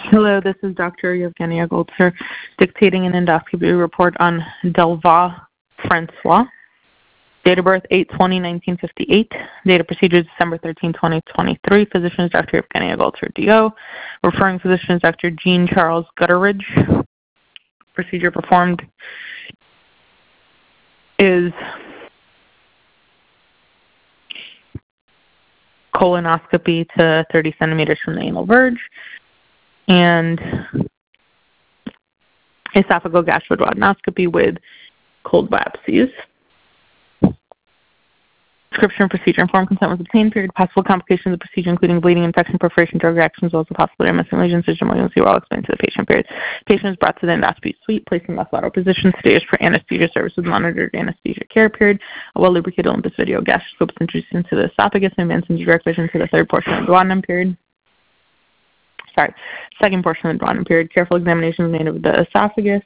Hello, this is Dr. Yevgenia Goldser dictating an endoscopy report on Delvaux Francois. Date of birth 8/20/1958. Date of procedure December 13, 2023. Physician is Dr. Yevgenia Goldser, DO. Referring physician is Dr. Jean Charles Gutteridge. Procedure performed is colonoscopy to 30 centimeters from the anal verge and esophagogastroduodenoscopy with cold biopsies. Description, procedure, informed consent was obtained. Period. Possible complications of the procedure, including bleeding, infection, perforation, drug reactions, as well as the possibility of missing lesions, such as malignancy, were all explained to the patient. Period. Patient is brought to the endoscopy suite, placed in left lateral position, staged for anesthesia services, monitored anesthesia care. Period. A well-lubricated Olympus video gastroscope is introduced into the esophagus and advanced into direct vision to the third portion of the duodenum. Period. Second portion of the duodenum. Period. Careful examination is made of the esophagus.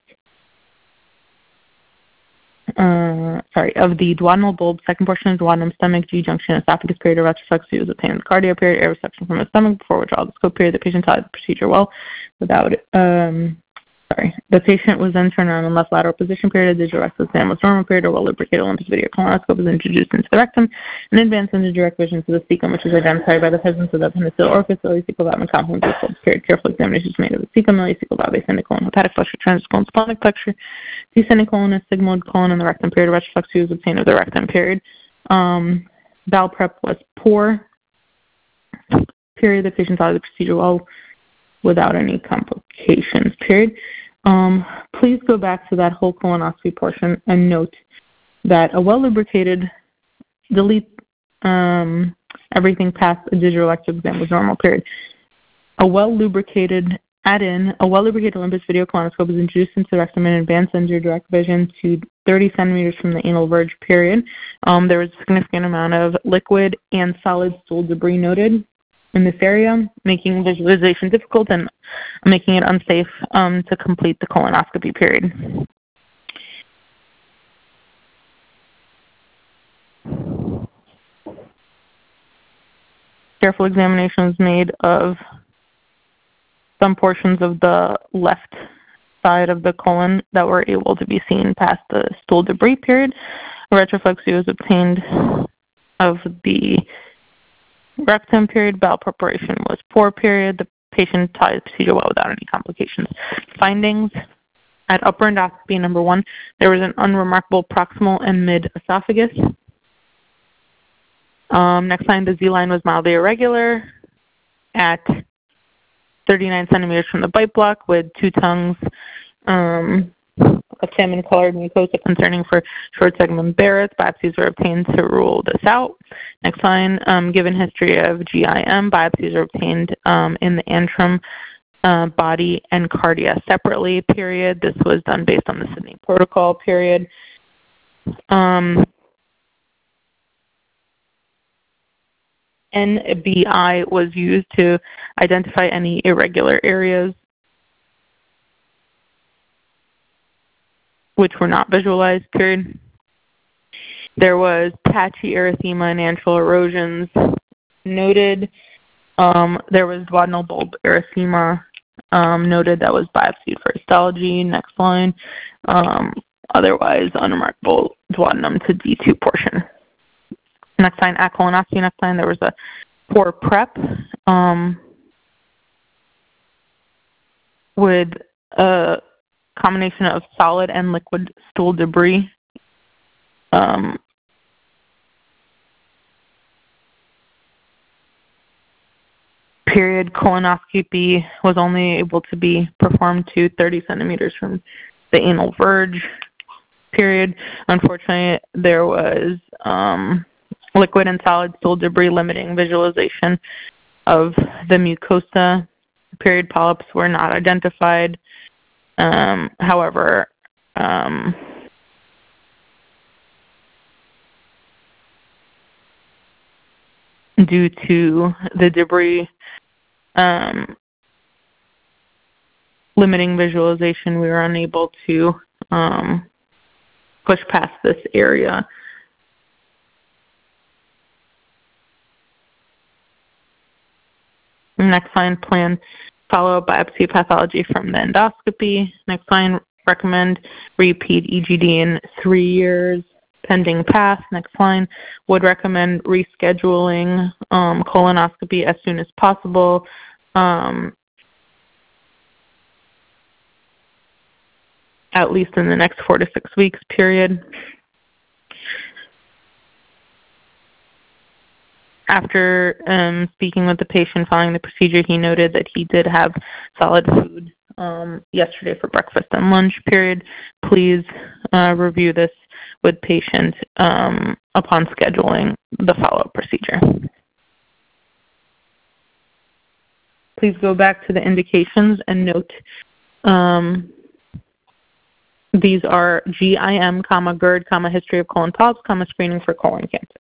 Of the duodenal bulb, second portion of duodenum, stomach, G-junction, esophagus. Period. A retroflexia was obtained in the cardia. Period. Air resection from the stomach before withdrawal of the scope. Period. The patient tolerated the procedure well without The patient was then turned around in left lateral position. Period. The digital rectal exam was normal. Period. A well-lubricated Olympus video colonoscope was introduced into the rectum and advanced into direct vision to the cecum, which is identified by the presence of the appendiceal orifice, ileocecal valve, and complement of the period. Careful examination is made of the cecum, ileocecal valve, ascending colon, hepatic flexure, transverse colon, splenic flexure, descending colon, and sigmoid colon, and the rectum. Period. Retroflexia was obtained of the rectum. Period. Bowel prep was poor. Period. The patient tolerated the procedure well without any complications. Period. Please go back to that whole colonoscopy portion and note that a well-lubricated, delete everything past a digital rectal exam was normal. Period. A well-lubricated Olympus video colonoscope is introduced into the rectum and advanced into direct vision to 30 centimeters from the anal verge. Period. There was a significant amount of liquid and solid stool debris noted in this area, making visualization difficult and making it unsafe to complete the colonoscopy. Period. Careful examination was made of some portions of the left side of the colon that were able to be seen past the stool debris. Period. A retroflexia was obtained of the rectum. Period. Bowel preparation was poor. Period. The patient tolerated the procedure well without any complications. Findings: at upper endoscopy number 1, there was an unremarkable proximal and mid esophagus. Next line, the Z line was mildly irregular at 39 centimeters from the bite block with 2 tongues of salmon-colored mucosa concerning for short segment Barrett's. Biopsies were obtained to rule this out. Next line, given history of GIM, biopsies are obtained in the antrum, body, and cardia separately. Period. This was done based on the Sydney protocol. Period. NBI was used to identify any irregular areas which were not visualized. Period. There was patchy erythema and antral erosions noted. There was duodenal bulb erythema noted that was biopsied for histology. Next line. Otherwise, unremarkable duodenum to D2 portion. Next line, at colonoscopy. Next line, there was a poor prep with a combination of solid and liquid stool debris. Period. Colonoscopy was only able to be performed to 30 centimeters from the anal verge. Period. Unfortunately, there was liquid and solid stool debris limiting visualization of the mucosa. Period. Polyps were not identified. However, due to the debris limiting visualization, we were unable to push past this area. Next line, plan follow-up biopsy pathology from the endoscopy. Next line, recommend repeat EGD in 3 years, pending path. Next line, would recommend rescheduling colonoscopy as soon as possible. At least in the next 4 to 6 weeks period. After speaking with the patient following the procedure, he noted that he did have solid food yesterday for breakfast and lunch period. Please review this with patient upon scheduling the follow-up procedure. Please go back to the indications and note these are GIM, GERD, history of colon polyps, screening for colon cancer.